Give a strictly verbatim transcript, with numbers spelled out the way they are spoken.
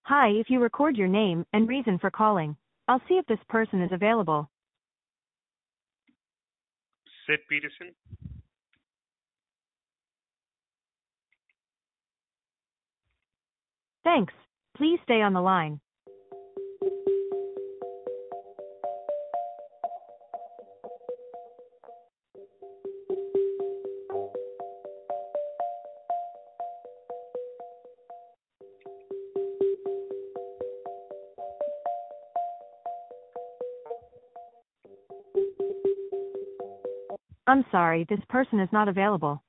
Hi, if you record your name and reason for calling, I'll see if this person is available. Sid Peterson. Thanks. Please stay on the line. I'm sorry, this person is not available.